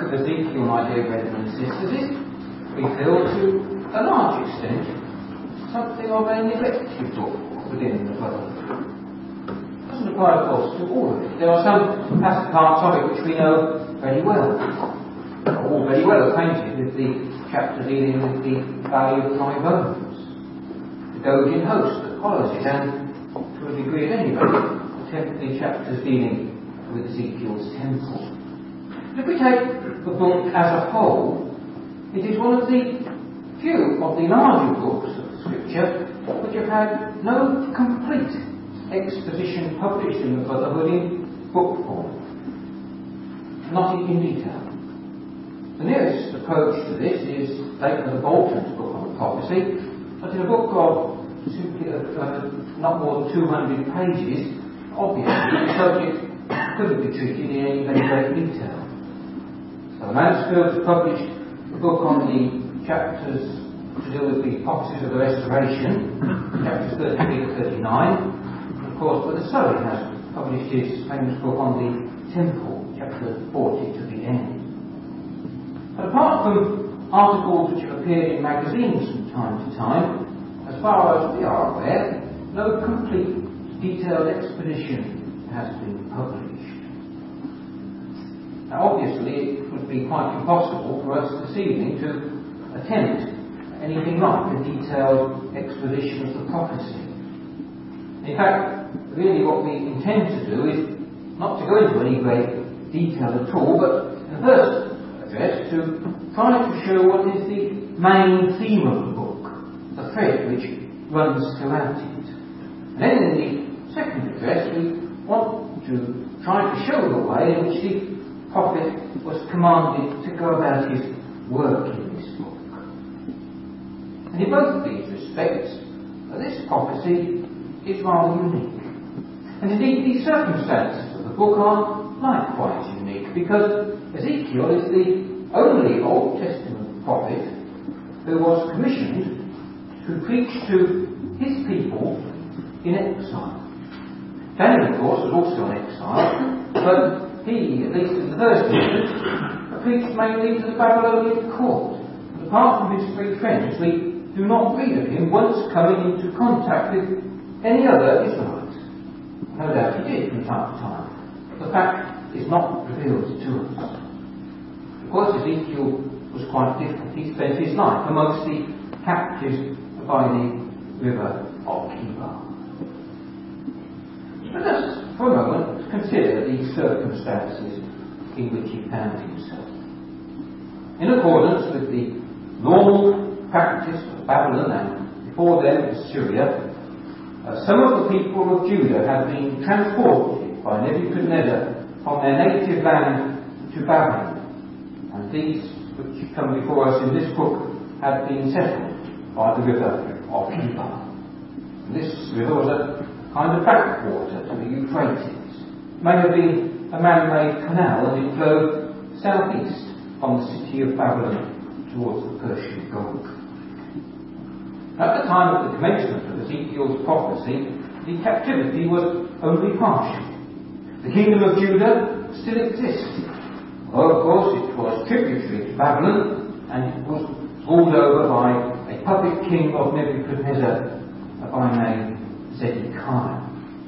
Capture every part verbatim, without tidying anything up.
Ezekiel, my dear brethren and sisters, is revealed to a large extent something of a neglected book within the Bible. It doesn't apply, of course, to all of it. There are some parts of it which we know very well. We're all very well acquainted with the chapter dealing with the Valley of Dry Bones, the Gogin host that follows it, and to a degree at any rate, the chapters dealing with Ezekiel's temple. If we take the book as a whole, it is one of the few of the larger books of Scripture which have had no complete exposition published in the Brotherhood in book form, not in detail. The nearest approach to this is Baker Bolton's book on prophecy, but in a book of simply uh, not more than two hundred pages, obviously the subject couldn't be treated in any very great detail. So Mansfield published a book on the chapters to do with the prophecies of the Restoration, chapters thirty-three to thirty-nine. Of course, but the Surrey has published his famous book on the Temple, chapter forty to the end. But apart from articles which have appeared in magazines from time to time, as far as we are aware, no complete, detailed exposition has been published. Now, obviously, it would be quite impossible for us this evening to attempt anything like a detailed exposition of the prophecy. In fact, really what we intend to do is not to go into any great detail at all, but in the first address to try to show what is the main theme of the book, the thread which runs throughout it. And then in the second address we want to try to show the way in which the prophet was commanded to go about his work in this book. And in both these respects, this prophecy is rather unique. And indeed the circumstances of the book are likewise unique, because Ezekiel is the only Old Testament prophet who was commissioned to preach to his people in exile. Daniel, of course, was also in exile, but he, at least in the first instance, preached mainly to the Babylonian court. And apart from his three friends, we do not read of him once coming into contact with any other Israelite. No doubt he did from time to time, but the fact is not revealed to us. Of course, Ezekiel was quite different. He spent his life amongst the captives by the river of Kibar. Let us, for a moment, consider the circumstances in which he found himself. In accordance with the normal practice of Babylon and before them Assyria, uh, some of the people of Judah had been transported by Nebuchadnezzar from their native land to Babylon. And these which come before us in this book had been settled by the river of Kibar. And this river was a kind of backwater to the Euphrates. It may have been a man-made canal, and it flowed southeast from the city of Babylon towards the Persian Gulf. At the time of the commencement of Ezekiel's prophecy, the captivity was only partial. The kingdom of Judah still existed, although of course it was tributary to Babylon, and it was ruled over by a puppet king of Nebuchadnezzar by name Zedekiah.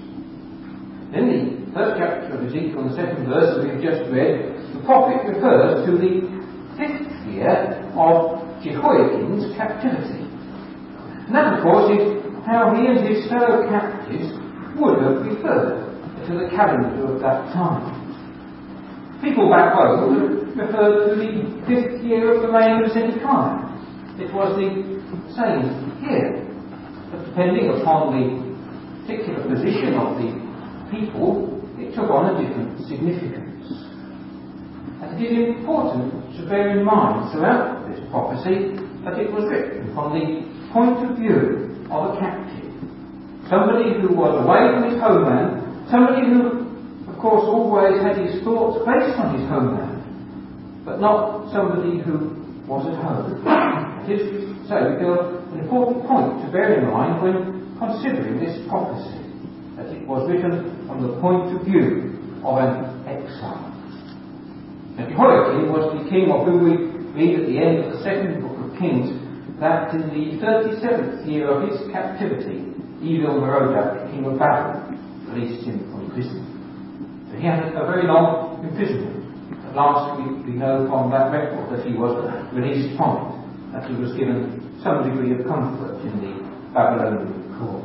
In the first chapter of Ezekiel, the second verse that we have just read, the prophet refers to the fifth year of Jehoiakim's captivity. And that, of course, is how he and his fellow captives would have referred to the calendar of that time. People back home would have referred to the fifth year of the reign of Zedekiah. It was the same year, but depending upon the particular position of the people, it took on a different significance. And it is important to bear in mind throughout this prophecy that it was written from the point of view of a captive. Somebody who was away from his homeland, somebody who, of course, always had his thoughts based on his homeland, but not somebody who was at home. It is, so, we feel an important point to bear in mind when considering this prophecy, that it was written from the point of view of an exile. Now, Jehoiakim was the king of whom we read at the end of the second book of Kings that in the thirty-seventh year of his captivity, Evil-Merodach, king of Babylon, released him from prison. So he had a very long imprisonment. At last we, we know from that record that he was released from it, that he was given some degree of comfort in the Babylonian court.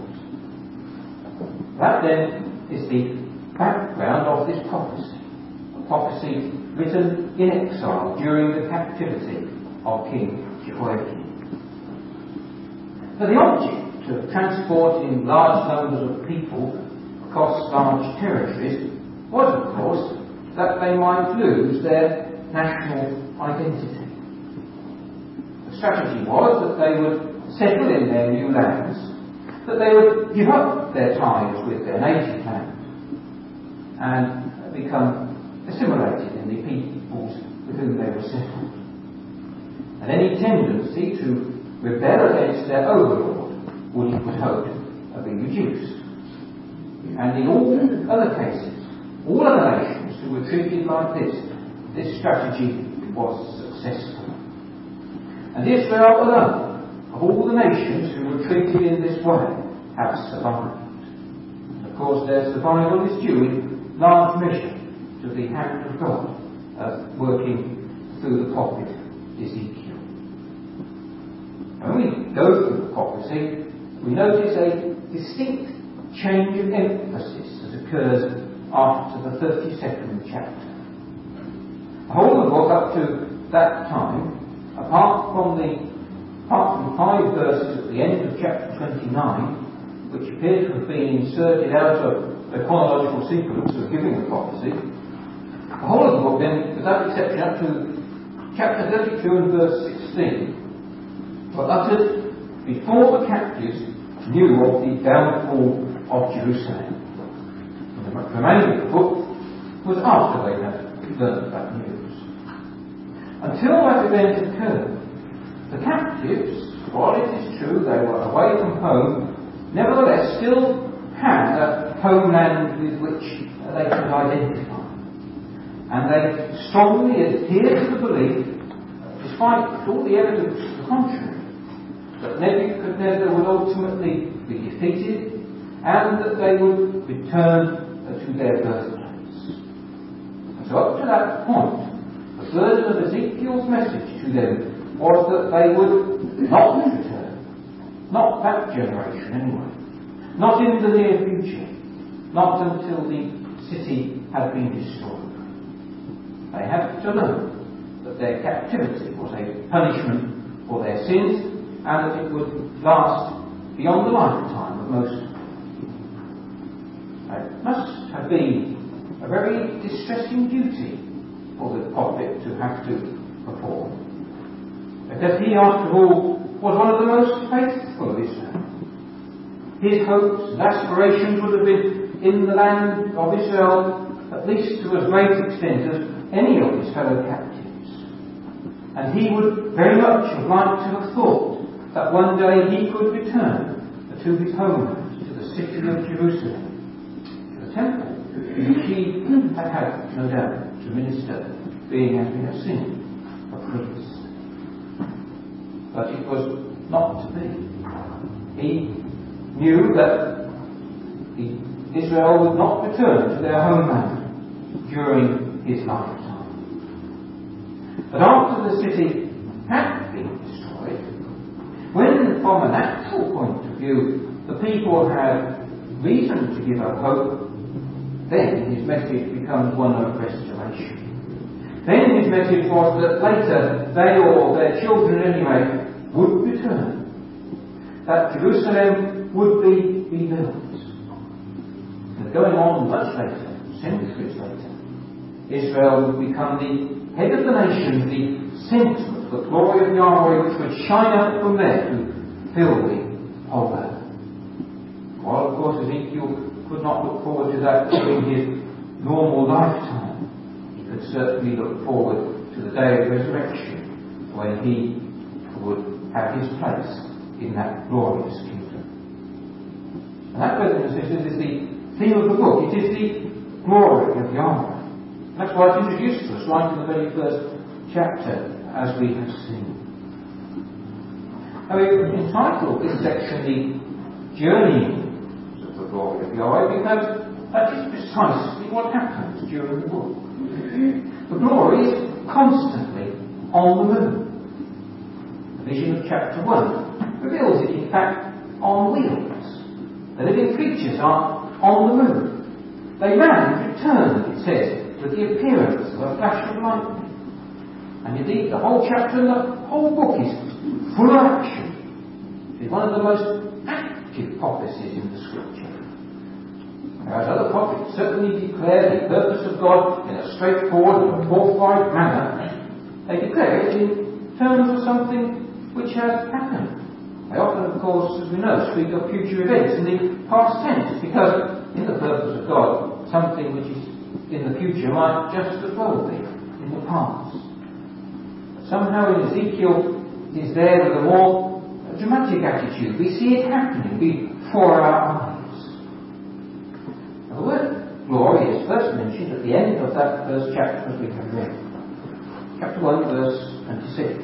That then is the background of this prophecy. A prophecy written in exile during the captivity of King Jehoiakim. Now the object of transporting large numbers of people across large territories was, of course, that they might lose their national identity. The strategy was that they would settle in their new lands, that they would give up their ties with their native land and become assimilated in the peoples with whom they were settled. And any tendency to rebel against their overlord would, he would hope, be reduced. And in all other cases, all other nations who were treated like this, this strategy was successful. And Israel alone, of all the nations who were treated in this way, have survived. And of course, their survival is due in large measure to the hand of God uh, working through the prophet Ezekiel. When we go through the prophecy, we notice a distinct change of emphasis that occurs after the thirty-second chapter. The whole of the book up to that time, apart from the apart from five verses at the end of chapter twenty-nine, which appear to have been inserted out of the chronological sequence of giving the prophecy, the whole of the book then, without exception, up to chapter thirty-two and verse sixteen, were uttered before the captives knew of the downfall of Jerusalem. And the remainder of the book was after they had learned that news. Until that event occurred, the captives, while it is true they were away from home, nevertheless still had a homeland with which they could identify. And they strongly adhered to the belief, despite all the evidence to the contrary, that Nebuchadnezzar would ultimately be defeated and that they would return to their birthplace. And so up to that point, the version of Ezekiel's message to them was that they would not return. Not that generation anyway. Not in the near future. Not until the city had been destroyed. They had to learn that their captivity was a punishment for their sins and that it would last beyond the lifetime of most of them. It must have been a very distressing duty for the prophet to have to perform. Because he, after all, was one of the most faithful of Israel. His hopes and aspirations would have been in the land of Israel, at least to as great extent as any of his fellow captives. And he would very much have liked to have thought that one day he could return to his homeland, to the city of Jerusalem, to the temple, which he had had, no doubt, to minister, being, as we have seen, a priest. But it was not to be. He knew that Israel would not return to their homeland during his lifetime. But after the city had been destroyed, when from a natural point of view the people had reason to give up hope, then his message becomes one of restoration. Then his message was that later they or their children anyway would return. That Jerusalem would be rebuilt. And going on much later, centuries later, Israel would become the head of the nation, the centre of the glory of Yahweh, which would shine out from there to fill the whole earth. While, of course, Ezekiel could not look forward to that during his normal lifetime, he could certainly look forward to the day of resurrection, when he would have his place in that glorious kingdom. And that, brothers and sisters, is the theme of the book. It is the glory of Yahweh. That's why it's introduced to us right in the very first chapter, as we have seen. Now, we've entitled this section the Journeying of the Glory of Yahweh, because that is precisely what happens during the book. The glory is constantly on the move. The vision of chapter one reveals it, in fact, on wheels. The living creatures are on the move. They ran and returned, it says, with the appearance of a flash of lightning. And indeed, the whole chapter and the whole book is full of action. It's one of the most active prophecies in the Scripture. Whereas other prophets certainly declare the purpose of God in a straightforward and forthright manner, they declare it in terms of something which has happened. They often, of course, as we know, speak of future events in the past tense, because in the purpose of God, something which is in the future might just as well be in the past. But somehow in Ezekiel it is there with a more dramatic attitude. We see it happening before our eyes. The word glory is first mentioned at the end of that first chapter as we have read. Chapter one, verse twenty-six.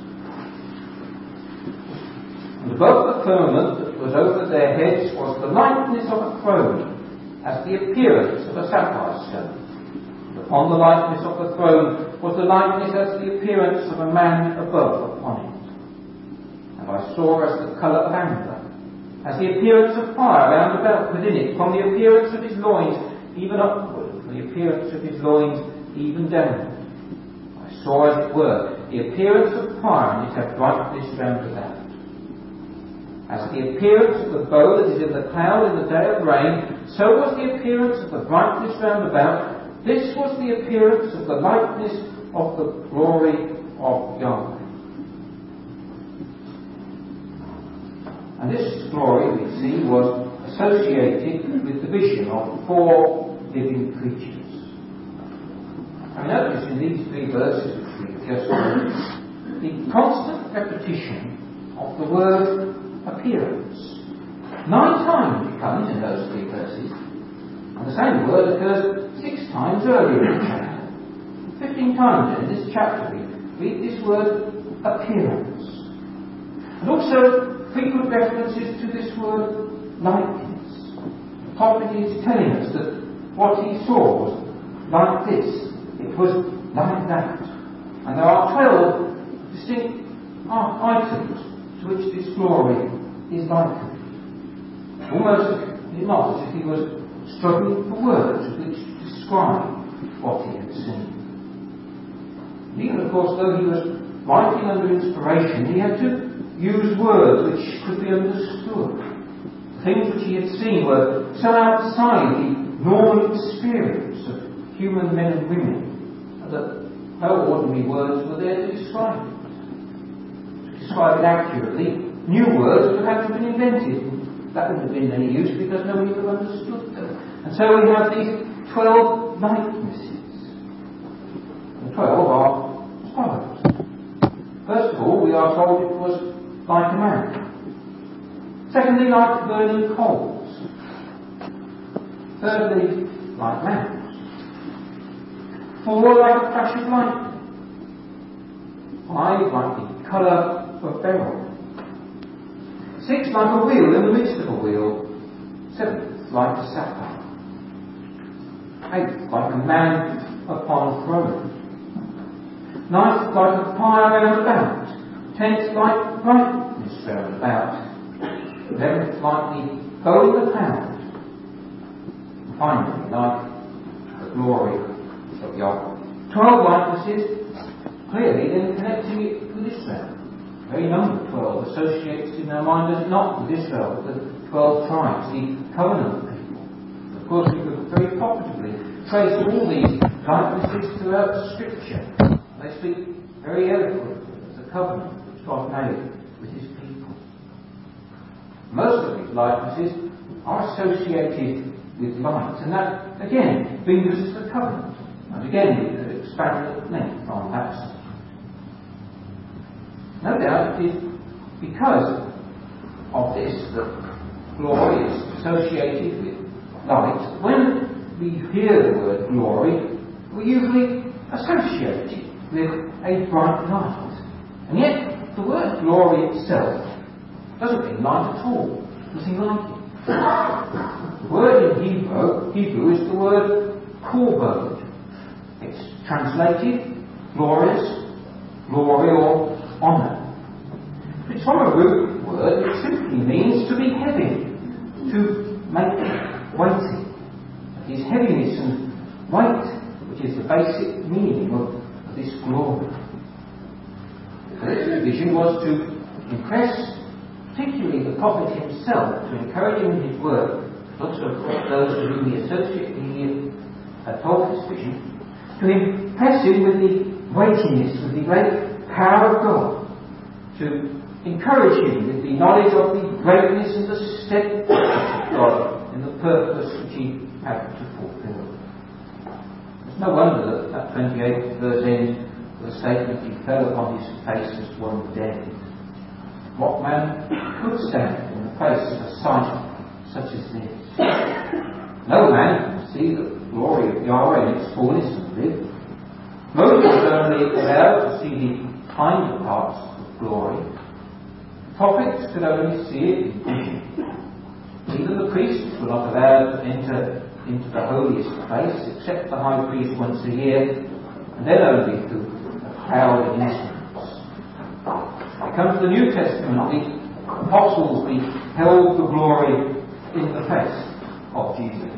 And above the firmament that was over their heads was the likeness of a throne, as the appearance of a sapphire stone. And upon the likeness of the throne was the likeness as the appearance of a man above upon it. And I saw as the colour of amber, as the appearance of fire round about within it, from the appearance of his loins even upward, from the appearance of his loins even downward. I saw, as it were, the appearance of fire, and it had brightness round about. As the appearance of the bow that is in the cloud in the day of rain, so was the appearance of the brightness round about. This was the appearance of the likeness of the glory of Yahweh. And this glory, we see, was associated with the vision of four living creatures. I notice in these three verses which we've just read, the constant repetition of the word appearance. Nine times it comes in those three verses, and the same word occurs six times earlier in the chapter. Fifteen times in this chapter we read this word appearance. And also frequent references to this word likeness. The prophet is telling us that what he saw was like this, it was like that. And there are twelve distinct items to which this glory is likened. Almost not as if he was struggling for words with which to describe what he had seen. And even, of course, though he was writing under inspiration, he had to use words which could be understood. The things which he had seen were so outside the normal experience of human men and women that no ordinary words were there to describe it. To describe it accurately, new words would have to have been invented. That wouldn't have been any use because nobody would have understood them. And so we have these twelve likenesses. The twelve are as follows. First of all, we are told it was like a man. Secondly, like burning coals. Thirdly, like lamps. Four, like a flash of lightning. Five, like the colour of beryl. Six, like a wheel in the midst of a wheel. Seventh, like a sapphire. Eighth, like a man upon a throne. Ninth, like a fire round about. Tenth, like brightness round about. Eleventh, like the bow in the cloud. And finally, like the glory of Yahweh. Twelve likenesses, clearly then connecting it with Israel. The very number twelve associates in our mind as not with Israel, but the twelve tribes, the covenant people. Of course, we could very profitably trace all these likenesses throughout Scripture. They speak very eloquently of the covenant which God made with his people. Most of these likenesses are associated with light, and that again brings us to the covenant. And again we could expand at length on that subject. No doubt it is because of this that glory is associated with light. When we hear the word glory, were usually associated with a bright light. And yet, the word glory itself doesn't mean light at all. Nothing like it. The word in Hebrew, Hebrew is the word kavod. It's translated glorious, glory or honour. It's from a root word which simply means to be heavy, to make weighty. It is heaviness and weight which is the basic meaning of this glory. So this vision was to impress particularly the prophet himself, to encourage him in his work, but also those to whom he associated, he had told this vision, to impress him with the weightiness, with the great power of God, to encourage him with the knowledge of the greatness and the steadfastness of God in the purpose which he had to fulfill. It's no wonder that that twenty-eighth verse ends with a statement, he fell upon his face as one dead. What man could stand in the face of a sight such as this? No man can see the glory of Yahweh in its fullness and live. Moses was only allowed to see the hinder parts of glory. Prophets could only see it in vision. Even the priests were not allowed to enter into the holiest place, except the high priest once a year, and then only through a cloud of incense. When it comes to the New Testament, the apostles beheld the glory in the face of Jesus.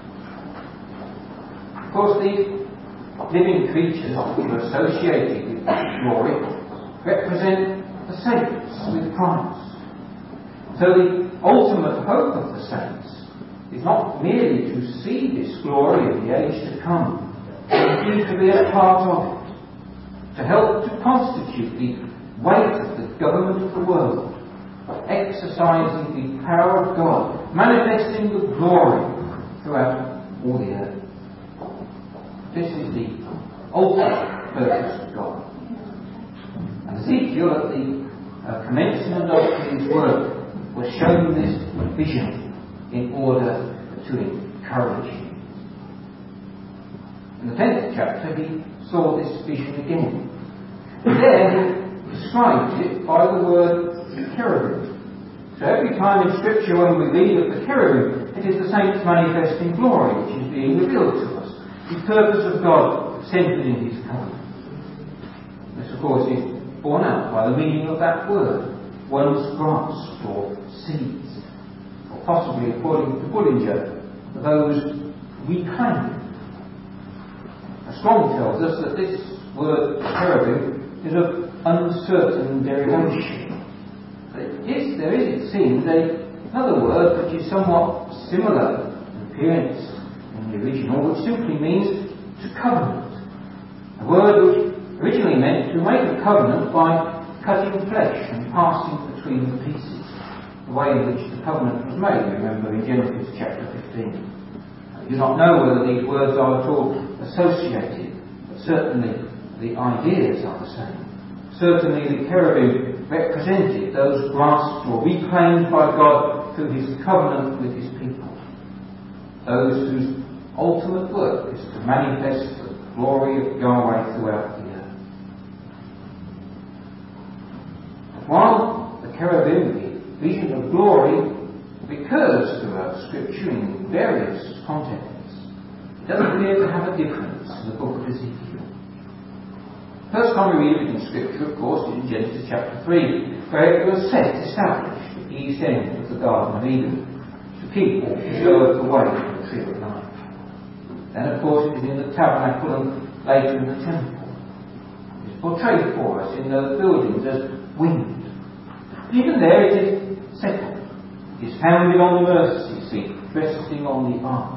Of course, these living creatures which are associated with this glory represent the saints with Christ. So the ultimate hope of the saints is not merely to see this glory in the age to come, but indeed to be a part of it, to help to constitute the weight of the government of the world, exercising the power of God, manifesting the glory throughout all the earth. This is the ultimate purpose of God. And Ezekiel, at the uh, commencement of his work, was shown this vision in order to encourage him. In the tenth chapter, he saw this vision again. And there he described it by the word cherubim. So every time in Scripture when we read of the cherubim, it is the saints manifesting glory which is being revealed to us. The purpose of God centred in his covenant. This, of course, is borne out by the meaning of that word. One's grasp or seeds, or possibly, according to Bullinger, those we claim. Strong tells us that this word cherubim is of uncertain derivation. But yes, there is, it seems, a, another word which is somewhat similar in appearance in the original, which simply means to covenant. A word which originally meant to make a covenant by cutting flesh and passing between the pieces. The way in which the covenant was made, remember, in Genesis chapter fifteen. I do not know whether these words are at all associated, but certainly the ideas are the same. Certainly the cherubim represented those grasped or reclaimed by God through his covenant with his people. Those whose ultimate work is to manifest the glory of Yahweh throughout the earth. While the cherubim, the vision of glory, recurs throughout Scripture in various contexts, it doesn't appear to have a difference in the book of Ezekiel. First time we read it in Scripture, of course, is in Genesis chapter three, where it was set, established, at the east end of the Garden of Eden, to keep or preserve the way from the tree of life. Then, of course, it is in the tabernacle and later in the temple. It is portrayed for us in those buildings as winged. Even there it is settled. It is founded on the mercy seat, resting on the ark.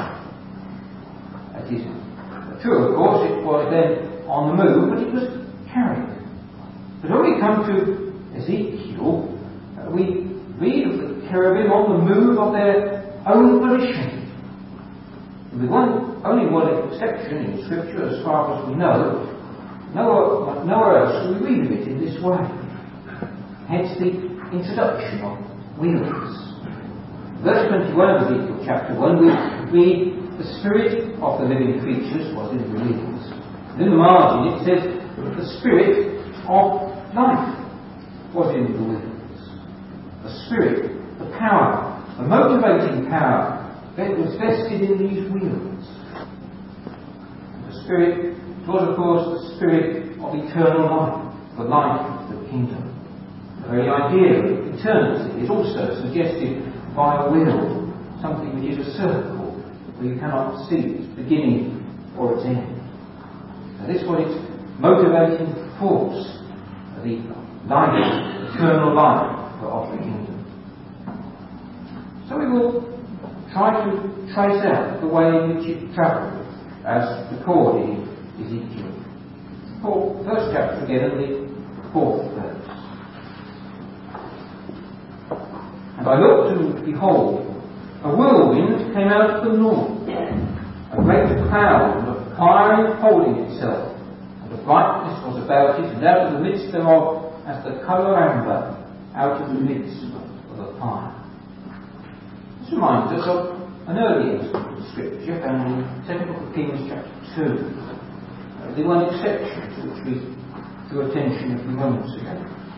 That is true, of course, it was then on the move, but it was carried. But when we come to Ezekiel, uh, we read of the cherubim on the move of their own volition. With one, only one exception in Scripture, as far as we know, nowhere, nowhere else do we read of it in this way. Hence the introduction of wheels. Verse twenty-one of Ezekiel chapter one, we read, the spirit of the living creatures was in the wheels. In the margin it says the spirit of life was in the wheels. The spirit, the power, the motivating power that was vested in these wheels. The spirit was, of course, the spirit of eternal life, the life of the kingdom. The very idea of eternity is also suggested by a wheel, something which is a circle, where you cannot see its beginning or its end. So this was its motivating force, the life, eternal life of the kingdom. So we will try to trace out the way in which it travelled as recorded in Ezekiel. Four, first chapter again, and the fourth verse. And I looked, and behold, a whirlwind came out of the north, a great cloud of fire enfolding itself, and a brightness was about it, and out of the midst thereof as the colour amber out of the midst of the fire. This reminds us of an early instance of Scripture found in the second book of Kings chapter two. Uh, the one exception to which we drew attention a few moments ago.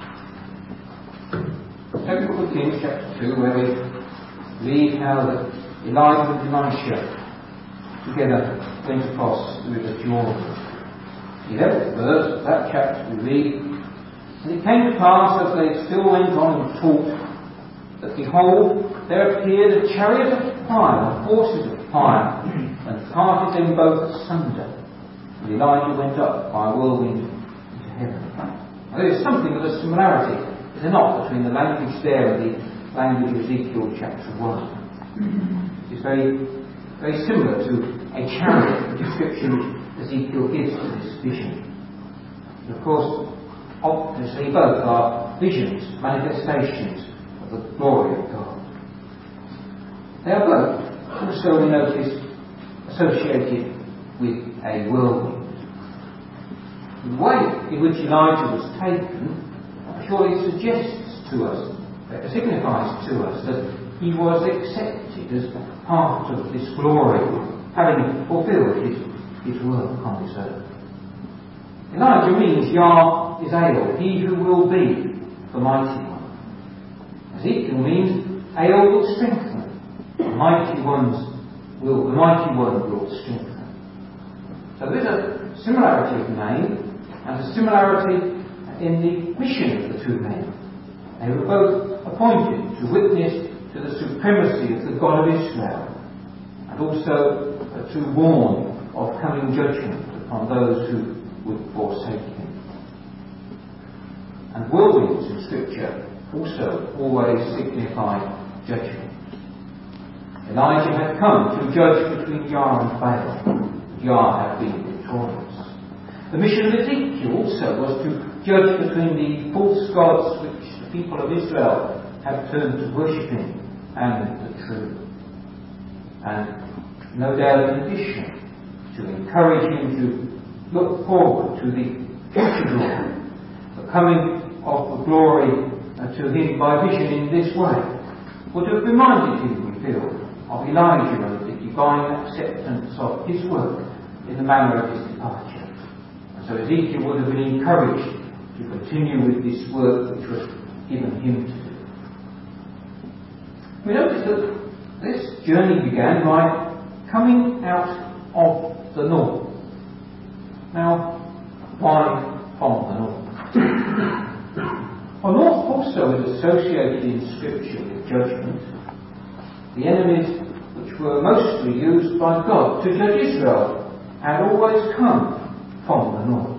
Second book of Kings chapter two, where we read how that Elijah and Elisha together went across the river Jordan. The eleventh verse of that chapter we read, and it came to pass as they still went on and talked, that behold, there appeared a chariot of fire, and horses of fire, and parted them both asunder. And Elijah went up by a whirlwind into heaven. Now, there is something of a similarity, is there not, between the language there and the language of Ezekiel chapter one. It's very, very similar to a chariot, the description which Ezekiel gives to this vision. And of course, obviously both are visions, manifestations of the glory of God. They are both also, we notice, associated with a whirlwind. The way in which Elijah was taken surely suggests to us, uh, signifies to us that he was accepted as part of this glory, having fulfilled his, his work on this earth. Elijah means Yah is Eel, he who will be the mighty one. Ezekiel means Eel will strengthen. The mighty ones will, the mighty one will strengthen. So there is a similarity of name and a similarity in the mission of the two men. They were both appointed to witness to the supremacy of the God of Israel, and also uh, to warn of coming judgment upon those who would forsake him. And whirlwinds in Scripture also always signify judgment. Elijah had come to judge between Yah and Baal. Yah had been victorious. The mission of Ezekiel also was to judge between the false gods which the people of Israel had turned to worshipping and the true. And no doubt in addition, to encourage him to look forward to the future glory, the coming of the glory uh, to him by vision in this way, would have reminded him, we feel, of Elijah and the divine acceptance of his work in the manner of his departure. And so Ezekiel would have been encouraged to continue with this work which was given him to do. We notice that this journey began by coming out of the north. Now, why from the north? Well, north also is associated in Scripture with judgment. The enemies which were mostly used by God to judge Israel had always come from the north.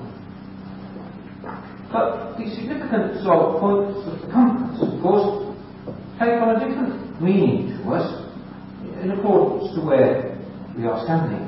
But the significance of points of the compass, of course, take on a different meaning to us in accordance to where we are standing.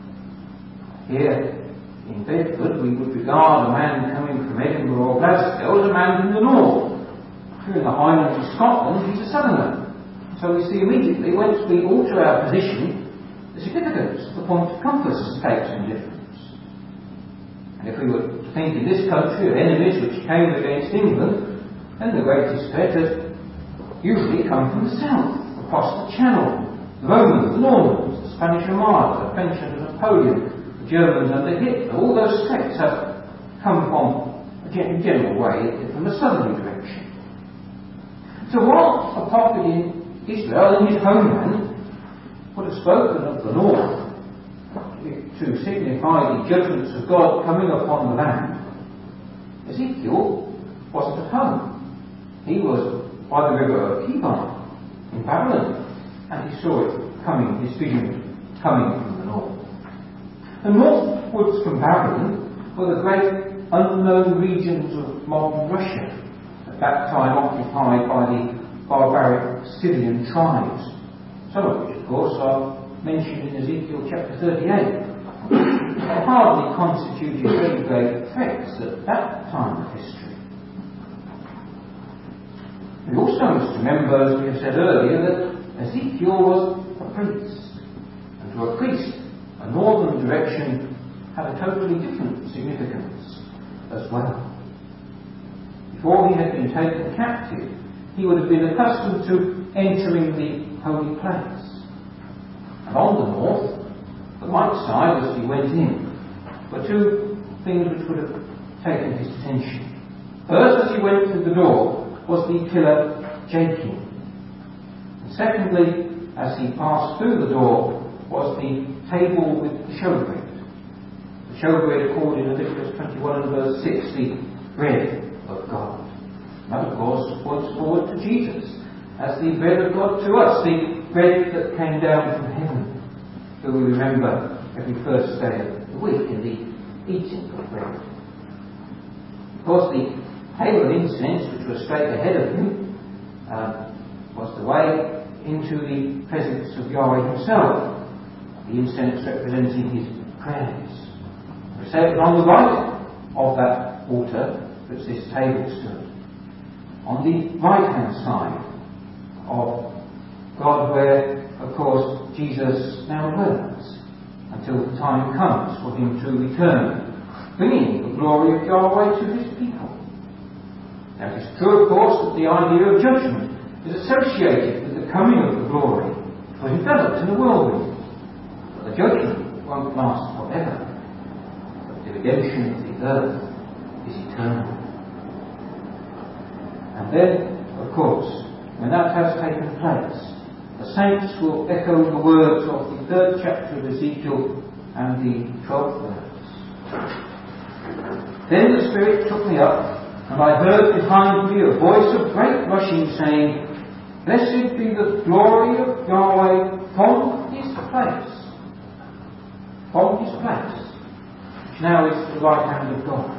Here in Bedford, we would regard a man coming from Edinburgh or Glasgow as a man from the north. Here in the Highlands of Scotland, he's a southerner. So we see immediately, once we alter our position, the significance of the point of compass takes some difference. And if we were to think in this country of enemies which came against England, then the greatest threat had usually come from the south, across the Channel, the Romans, the Normans, the Spanish Armada, the French under Napoleon, the Germans under Hitler. All those threats have come from, in a general way, from the southerly direction. So while a prophet in Israel, in his homeland, would have spoken of the north to signify the judgments of God coming upon the land, Ezekiel wasn't at home. He was by the river of Kidron in Babylon, and he saw it coming, his vision coming from the north. The northwards from Babylon were the great unknown regions of modern Russia, at that time occupied by the barbaric Scythian tribes, some of which, of course, are mentioned in Ezekiel chapter thirty-eight. They hardly constituted very great threats at that time of history. We also must remember, as we have said earlier, that Ezekiel was a priest, and to a priest, a northern direction had a totally different significance as well. Before he had been taken captive, he would have been accustomed to entering the holy place. And on the north, the right side as he went in, were two things which would have taken his attention. First, as he went through the door, was the pillar Jachin. And secondly, as he passed through the door, was the table with the showbread. The showbread called in Leviticus twenty-one and verse six the bread of God. And that, of course, points forward to Jesus as the bread of God to us, the bread that came down from heaven, that we remember every first day of the week in the eating of bread. Of course, the table of incense, which was straight ahead of him, uh, was the way into the presence of Yahweh himself, the incense representing his prayers. We say it was on the right of that altar that this table stood, on the right hand side of God, where, of course, Jesus now dwells, until the time comes for him to return, bringing the glory of Yahweh to his people. Now it is true, of course, that the idea of judgment is associated with the coming of the glory, for it develops in a whirlwind. But the judgment won't last forever. But the redemption of the earth is eternal. And then, of course, when that has taken place, the saints will echo the words of the third chapter of Ezekiel and the twelfth verse. Then the Spirit took me up, and I heard behind me a voice of great rushing, saying, Blessed be the glory of Yahweh from his place, from his place, which now is the right hand of God.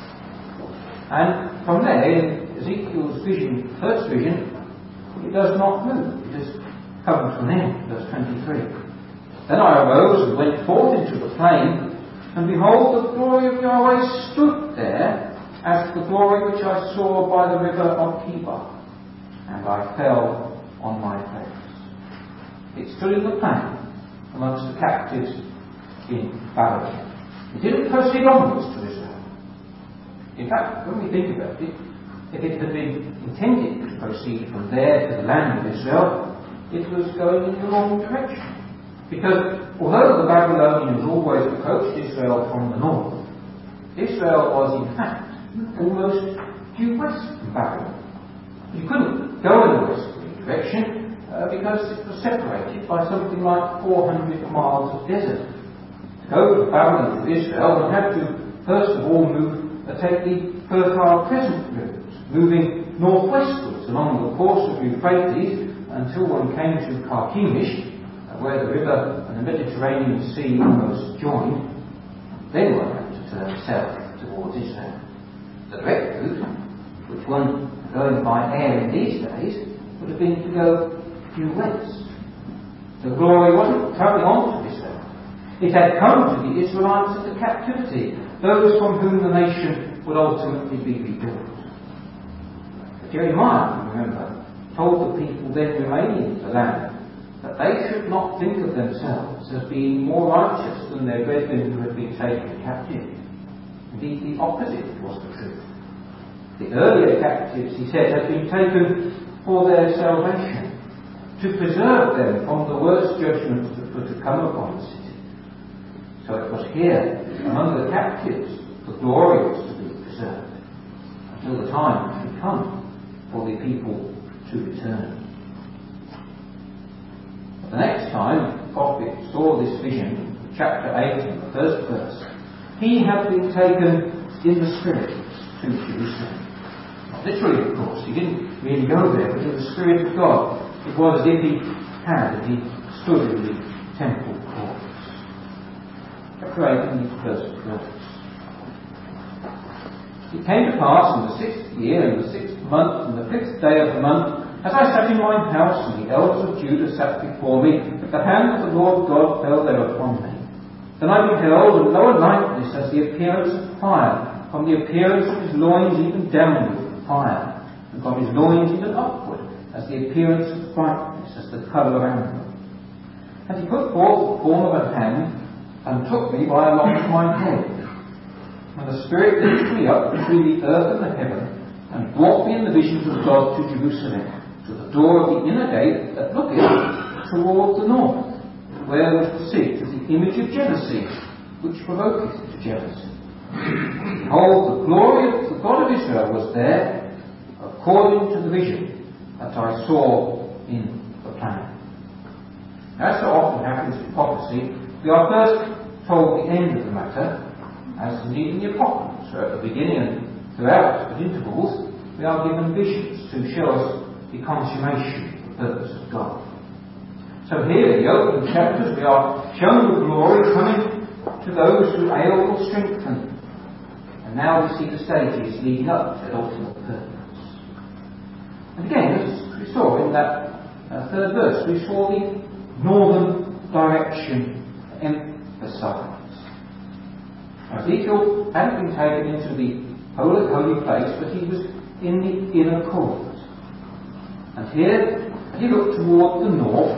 And from there, in Ezekiel's vision, first vision, it does not move. It has come to an end, verse twenty-three. Then I arose and went forth into the plain, and behold, the glory of Yahweh stood there, as the glory which I saw by the river of Kidron, and I fell on my face. It stood in the plain amongst the captives in Babylon. It didn't proceed onwards to Israel. In fact, when we think about it, if it had been intended to proceed from there to the land of Israel, it was going in the wrong direction. Because although the Babylonians always approached Israel from the north, Israel was in fact almost due west from Babylon. You couldn't go in the westerly direction uh, because it was separated by something like four hundred miles of desert. To go from Babylon to Israel, one had to first of all move, uh, take the fertile crescent route, moving northwestwards along the course of Euphrates until one came to Carchemish, uh, where the river and the Mediterranean Sea almost joined. Then one had to turn south towards Israel. The direct route, which one going by air in these days, would have been to go due west. The glory wasn't travelling on to Israel. It had come to the Israelites of the captivity, those from whom the nation would ultimately be rebuilt. But Jeremiah, remember, told the people then remaining in the land that they should not think of themselves as being more righteous than their brethren who had been taken captive. Indeed, the opposite was the truth. The earlier captives, he said, had been taken for their salvation, to preserve them from the worst judgments that that were to come upon the city. So it was here, among the captives, the glory was to be preserved, until the time should come for the people to return. But the next time the prophet saw this vision, chapter eight and the first verse, he had been taken in the Spirit to Jerusalem. Not literally, of course, he didn't really go there, but in the Spirit of God. It was as if he had, and he stood in the temple courts. Chapter eight and the first verse. It came to pass in the sixth year, in the sixth month, in the fifth day of the month, as I sat in mine house, and the elders of Judah sat before me, that the hand of the Lord God fell there upon me. Then I beheld, and lo, a likeness as the appearance of fire, from the appearance of his loins even downward of fire, and from his loins even upward, as the appearance of brightness, as the colour of amber. And he put forth the form of a hand, and took me by along my head. And the Spirit lifted me up between the earth and the heaven, and brought me in the visions of God to Jerusalem, to the door of the inner gate that looketh toward the north, where was the seat of the image of jealousy, which provoketh to jealousy. Behold, the glory of the God of Israel was there, according to the vision that I saw in the planet. As so often happens in prophecy, we are first told the end of the matter, as indeed in the Apocalypse, where at the beginning and throughout at intervals we are given visions to show us the consummation of the purpose of God. So here in the opening chapters we are shown the glory coming to those who ail or strengthen. And now we see the stages leading up to that ultimate purpose. And again, as we saw in that uh, third verse, we saw the northern direction emphasized. Ezekiel hadn't been taken into the holy, holy place, but he was in the inner court. And here, as he looked toward the north,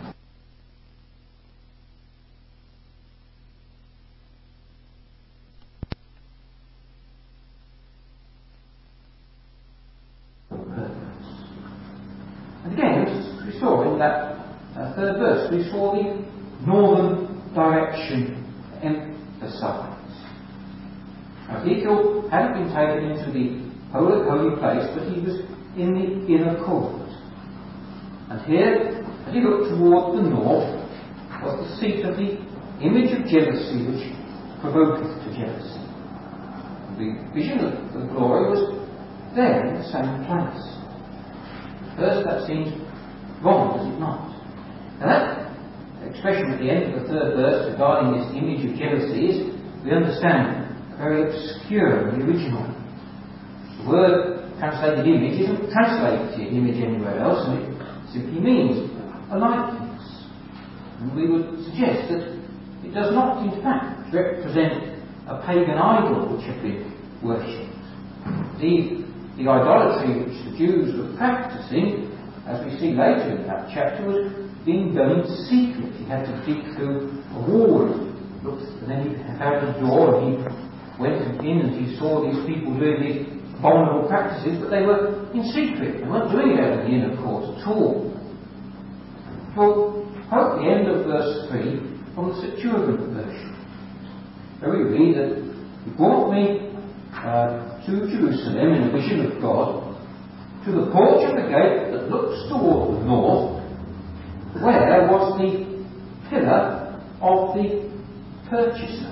and again, as we saw in that uh, third verse, we saw the northern direction emphasized. Ezekiel hadn't been taken into the holy, holy place, but he was in the inner court. And here, as he looked toward the north, was the seat of the image of jealousy which provoketh to jealousy. And the vision of the glory was there in the same place. At first that seems wrong, does it not? And that expression at the end of the third verse regarding this image of jealousy is, we understand, very obscure in the original. The word translated image isn't translated image anywhere else, and it simply means a likeness. And we would suggest that it does not, in fact, represent a pagan idol which had been worshipped. The, the idolatry which the Jews were practicing, as we see later in that chapter, was being done in secret. He had to dig through a wall, looked, and then he found a door, and he went in and he saw these people doing these abominable practices, but they were in secret. They weren't doing it out in the inner court at all. Well, at the end of verse three from the Septuagint version, where we read that he brought me uh, to Jerusalem in a vision of God, to the porch of the gate that looks toward the north, where was the pillar of the purchaser.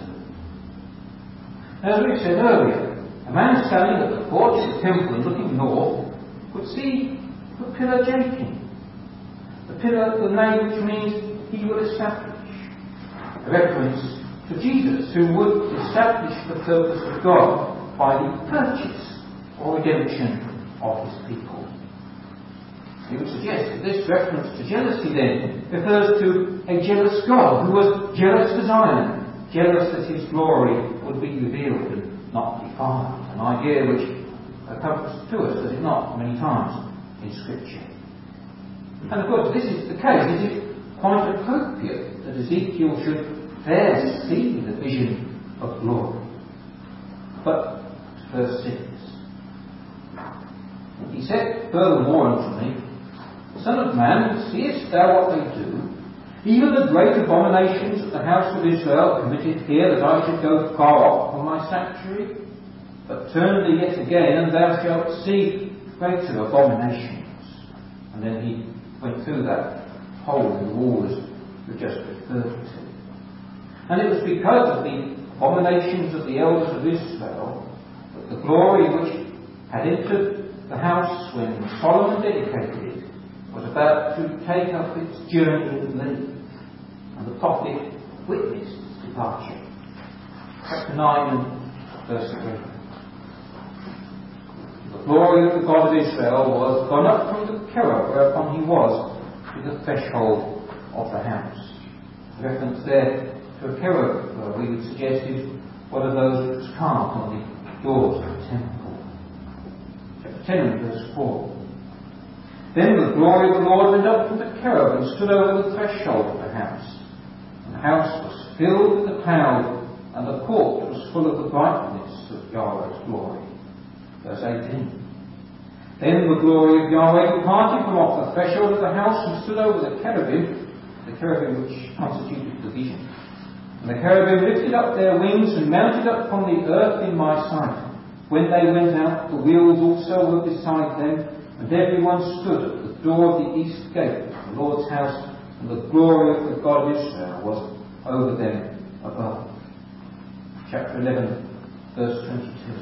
As we said earlier, a man standing at the porch of the temple and looking north would see the pillar Jacob. The pillar, the name which means he will establish. A reference to Jesus, who would establish the purpose of God by the purchase or redemption of his people. He would suggest that this reference to jealousy then refers to a jealous God who was jealous for Zion, jealous that his glory would be revealed and not defiled. An idea which comes to us, does it not, many times in Scripture. And of course, this is the case. It is quite appropriate that Ezekiel should there see the vision of glory. But, verse six. He said furthermore unto me, Son of man, seest thou what they do? Even the great abominations that the house of Israel committed here, that I should go far off from my sanctuary? But turn thee yet again, and thou shalt see greater abominations. And then he went through that hole in the wall as we just referred to. And it was because of the abominations of the elders of Israel that the glory which had entered the house when Solomon dedicated it was about to take up its journey and leave. And the prophet witnessed its departure. Chapter nine and verse three. The glory of the God of Israel was gone up from the cherub whereupon he was to the threshold of the house. The reference there to a cherub, uh, we would suggest, is one of those that was carved on the doors of the temple. Chapter ten and verse four. Then the glory of the Lord went up from the cherub and stood over the threshold of the house. And the house was filled with the cloud, and the court was full of the brightness of Yahweh's glory. Verse eighteen. Then the glory of Yahweh departed from off the threshold of the house and stood over the cherubim, the cherubim which constituted the vision. And the cherubim lifted up their wings and mounted up from the earth in my sight. When they went out, the wheels also were beside them, and everyone stood at the door of the east gate of the Lord's house, and the glory of the God of Israel was over them above. Chapter eleven, verse twenty-two.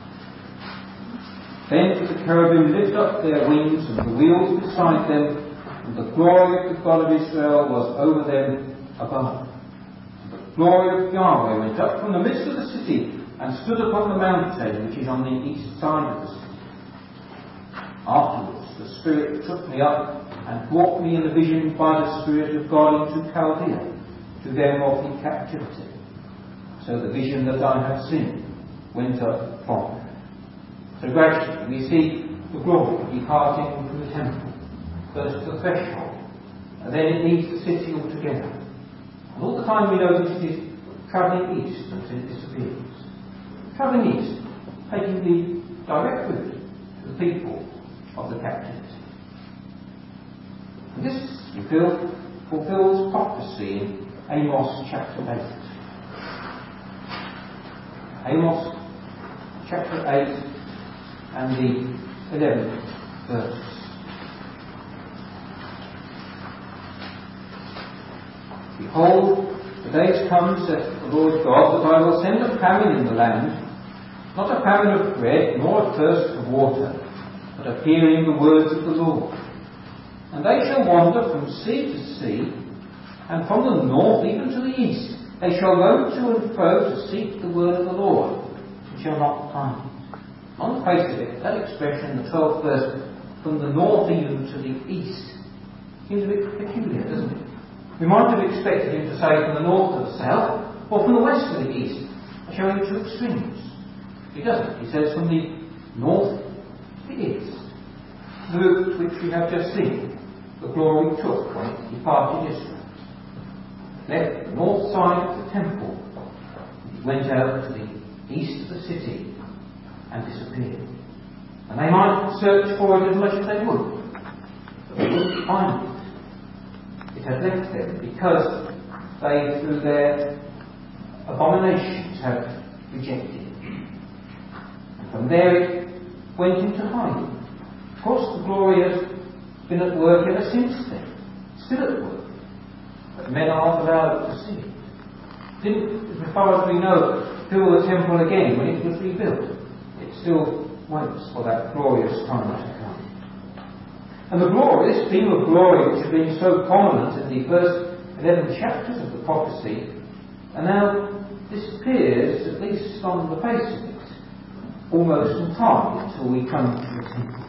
Then did the cherubim lift up their wings, and the wheels beside them, and the glory of the God of Israel was over them above. And the glory of Yahweh went up from the midst of the city, and stood upon the mountain which is on the east side of the city. Afterwards the Spirit took me up, and brought me in a vision by the Spirit of God into Chaldea, to them of the captivity. So the vision that I have seen went up from her. So gradually we see the glory departing from the temple, first to the threshold, and then it leaves the city altogether. And all the time we notice it is travelling east until it disappears. Travelling east, taking the direct route to the people of the captivity. And this, we feel, fulfills prophecy in Amos chapter eight. Amos chapter eight and the eleventh verse. Behold, the days come, saith the Lord God, that I will send a famine in the land, not a famine of bread, nor a thirst of water, but of hearing the words of the Lord. And they shall wander from sea to sea, and from the north even to the east. They shall go to and fro to seek the word of the Lord, and shall not find it. On the face of it, that expression in the twelfth verse, from the north even to the east, seems a bit peculiar, doesn't it? We might have expected him to say from the north to the south, or from the west to the east, showing two extremes. He doesn't. He says from the north to the east. The route which we have just seen, the glory took when it departed Israel. Left the north side of the temple, it went out to the east of the city and disappeared. And they might search for it as much as they would, but they wouldn't find it. It had left them because they, through their abominations, had rejected it. And from there it went into hiding. Of course, the glory has been at work ever since then, still at work, but men are not allowed to see it. Didn't, as far as we know, fill the temple again when it was rebuilt. It still waits for that glorious time to come. And the glory, this theme of glory which has been so prominent in the first eleven chapters of the prophecy, and now disappears, at least on the face of it, almost entirely until we come to the temple.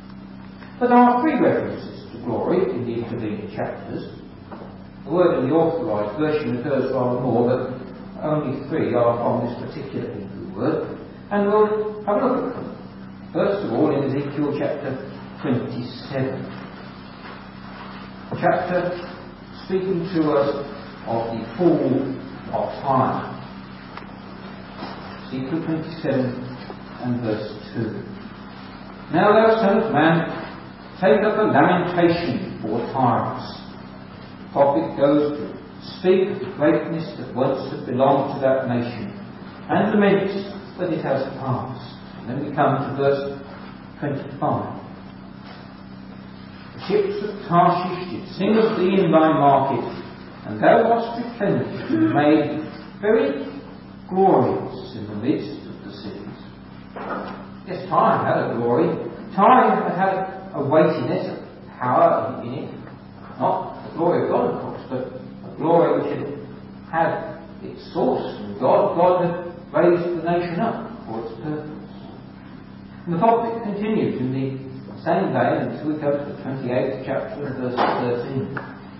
But there are three references to glory in the intervening chapters. The word in the authorised version occurs rather more, but only three are from this particular Hebrew word, and we'll have a look at them. First of all, in Ezekiel chapter twenty-seven. Chapter speaking to us of the fall of time. Ezekiel twenty-seven and verse two. Now thou son of man, take up a lamentation for Tyrus, The prophet goes to speak of the greatness that once had belonged to that nation and laments that it has passed. And then we come to verse twenty-five. The ships of Tarshish did sing of thee in thy market, and thou wast replenished and made very glorious in the midst of the cities. Yes, Tyre had a glory. Tyre had had a weightiness, a power in it. Not the glory of God, of course, but a glory which had had its source from God. God had raised the nation up for its purpose. And the prophet continues in the same vein until we go to the twenty-eighth chapter and verse thirteen.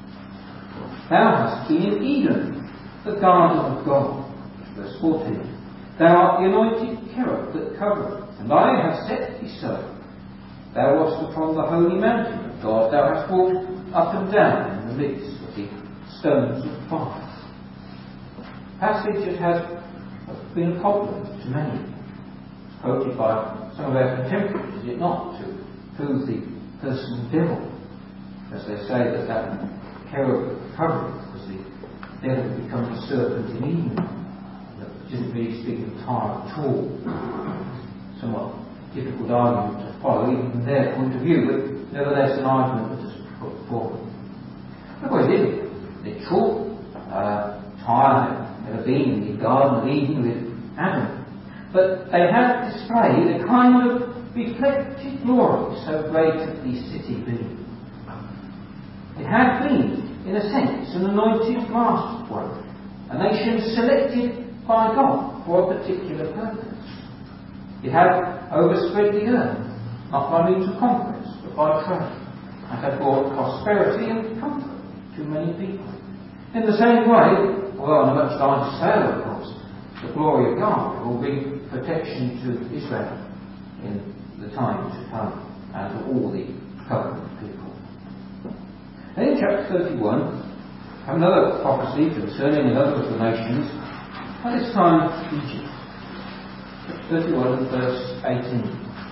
Thou hast been in Eden, the garden of God. Verse fourteen. Thou art the anointed cherub that covereth, and I have set thee so. Thou wast upon the holy mountain of God. Thou hast walked up and down in the midst of the stones of fire. A passage that has been a problem to many. It's quoted by some of our contemporaries, is it not, to prove the personal devil, as they say that that cherub covered was the devil who becomes a serpent in Eden. That isn't really speaking of Tyre at all. Somewhat difficult argument to follow, even from their point of view, but nevertheless an argument that is put forward. Of course, it isn't literal. Uh, Tyre had never been in the Garden of Eden with Adam, but they have displayed a kind of reflected glory, so great had the city been. It had been, in a sense, an anointed masterwork, a nation selected by God for a particular purpose. It had overspread the earth, not by means of conquest, but by trade, and had brought prosperity and comfort to many people. In the same way, although on a much larger scale, of course, the glory of God will bring protection to Israel in the time to come, and to all the covenant people. And in chapter thirty-one, another prophecy concerning another of the nations, at this time Egypt. thirty-one verse eighteen.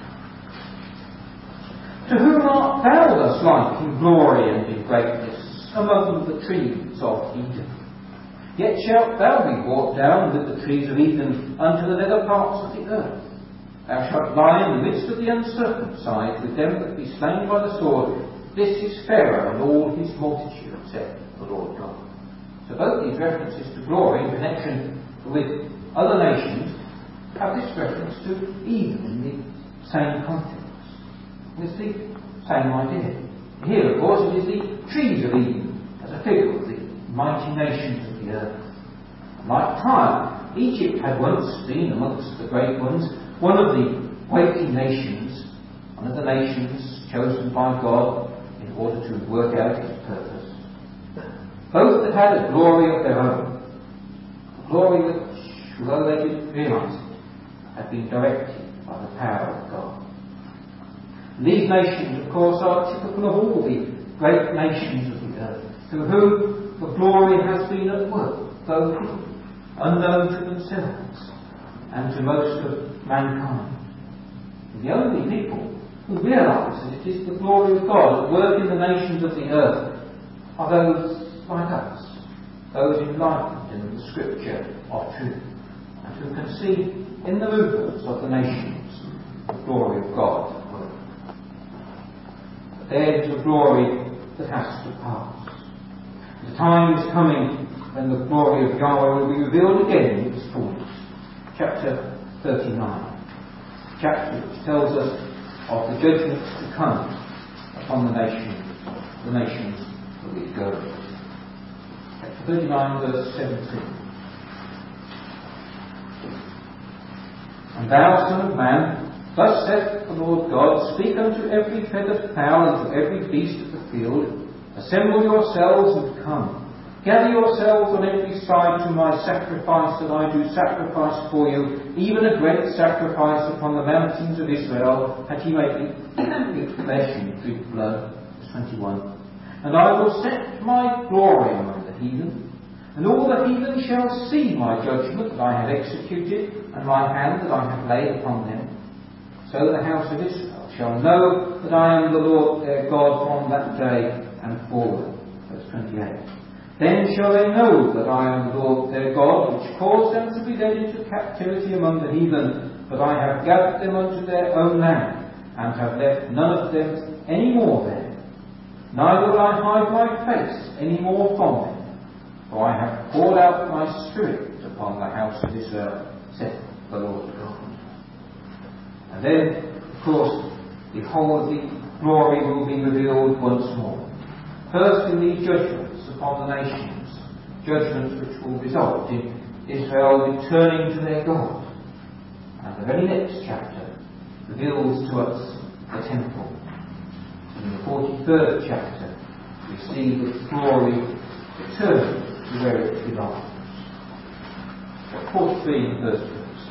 To whom art thou thus like in glory and in greatness among the trees of Eden? Yet shalt thou be brought down with the trees of Eden unto the nether parts of the earth. Thou shalt lie in the midst of the uncircumcised with them that be slain by the sword. This is Pharaoh and all his multitude, saith the Lord God. So both these references to glory in connection with other nations have this reference to Eden in the same context. It's the same idea. Here, of course, it is the trees of Eden as a figure of the mighty nations of the earth. Like Tyre, Egypt had once been amongst the great ones, one of the weighty nations, one of the nations chosen by God in order to work out his purpose. Both had had a glory of their own, a glory which, although they didn't realise it, had been directed by the power of God. And these nations, of course, are typical of all the great nations of the earth, through whom the glory has been at work, though unknown to themselves and to most of mankind. And the only people who realise that it is the glory of God at work in the nations of the earth are those like us, those enlightened in the scripture of truth, and who can see in the movements of the nations the glory of God at work. But there is a glory that has to pass. The time is coming when the glory of Yahweh will be revealed again in its fullness. Chapter thirty-nine. Chapter which tells us of the judgments to come upon the nations, the nations that we go. Chapter thirty-nine, verse seventeen. And thou, son of man, thus saith the Lord God, speak unto every feathered fowl and to every beast of the field, assemble yourselves and come. Gather yourselves on every side to my sacrifice that I do sacrifice for you, even a great sacrifice upon the mountains of Israel, that ye may eat flesh and drink blood. Verse twenty-one. And I will set my glory among the heathen, and all the heathen shall see my judgment that I have executed, and my hand that I have laid upon them. So the house of Israel shall know that I am the Lord their God from that day and forward. Verse twenty-eight. Then shall they know that I am the Lord their God, which caused them to be led into captivity among the heathen, but I have gathered them unto their own land, and have left none of them any more there. Neither will I hide my face any more from them, for I have poured out my spirit upon the house of Israel, saith the Lord God. And then, of course, the whole of the glory will be revealed once more. First in these judgments upon the nations, judgments which will result in Israel returning to their God. And the very next chapter reveals to us the temple. In the forty-third chapter, we see its glory return to where it belongs. forty-three in the first verse.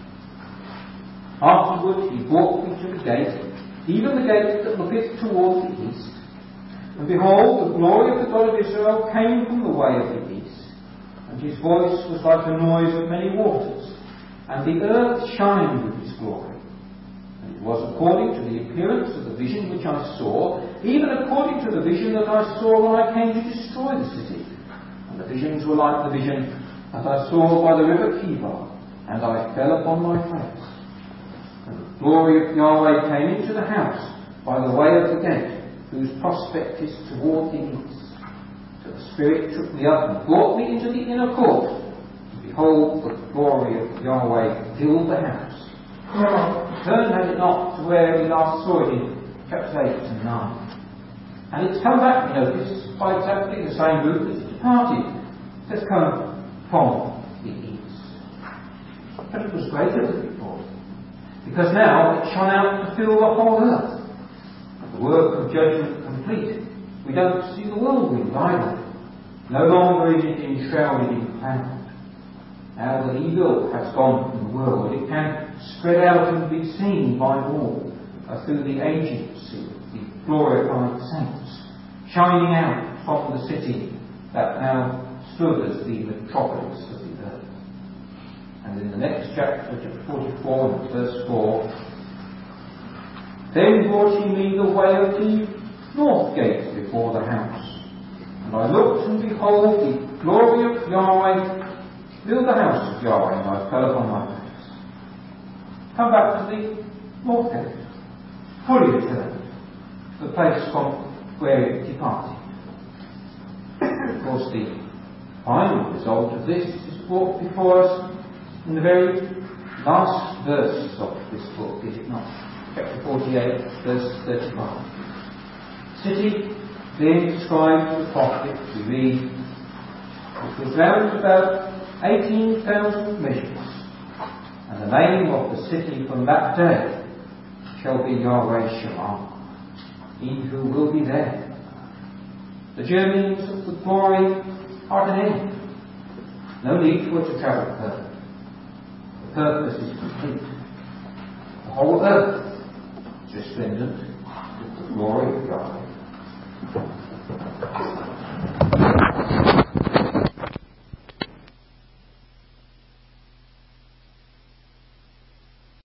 Afterward he brought me to the gate, even the gate that looketh toward the east. And behold, the glory of the God of Israel came from the way of the east, and his voice was like the noise of many waters, and the earth shined with his glory. And it was according to the appearance of the vision which I saw, even according to the vision that I saw when I came to destroy the city. And the visions were like the vision that I saw by the river Kibar, and I fell upon my face. And the glory of Yahweh came into the house by the way of the gate, whose prospect is toward the east. So the Spirit took me up and brought me into the inner court. And behold, the glory of Yahweh filled the house. Turn, has it not, to where we last saw it in chapters eight and nine. And it's come back, you notice, by exactly the same route that it departed. It has come from the east. But it was greater than before, because now it shone out to fill the whole earth. The work of judgment complete, we don't see the whirlwind either. No longer is it enshrouded in cloud. Now that evil has gone from the world, it can spread out and be seen by all uh, through the agency of the glorified saints, shining out from the city that now stood as the metropolis of the earth. And in the next chapter, chapter forty-four, and verse four, then brought he me the way of the north gate before the house. And I looked, and behold, the glory of Yahweh filled the house of Yahweh, and I fell upon my face. Come back to the north gate, fully returned to the place from where it departed. Of course, the final result of this is brought before us in the very last verse of this book, is it not? Chapter forty-eight, verse thirty-five. City being described to the prophet, we read, it was round about eighteen thousand measures, and the name of the city from that day shall be Yahweh Shammah, he who will be there. The journeys of the glory are at an end. No need for it to travel further. The purpose is complete. The whole earth resplendent with the glory of God.